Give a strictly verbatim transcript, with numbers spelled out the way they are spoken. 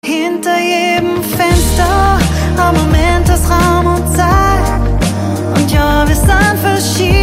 Hinter jedem Fenster ein Moment aus Raum und Zeit. Und ja, wir sind verschieden.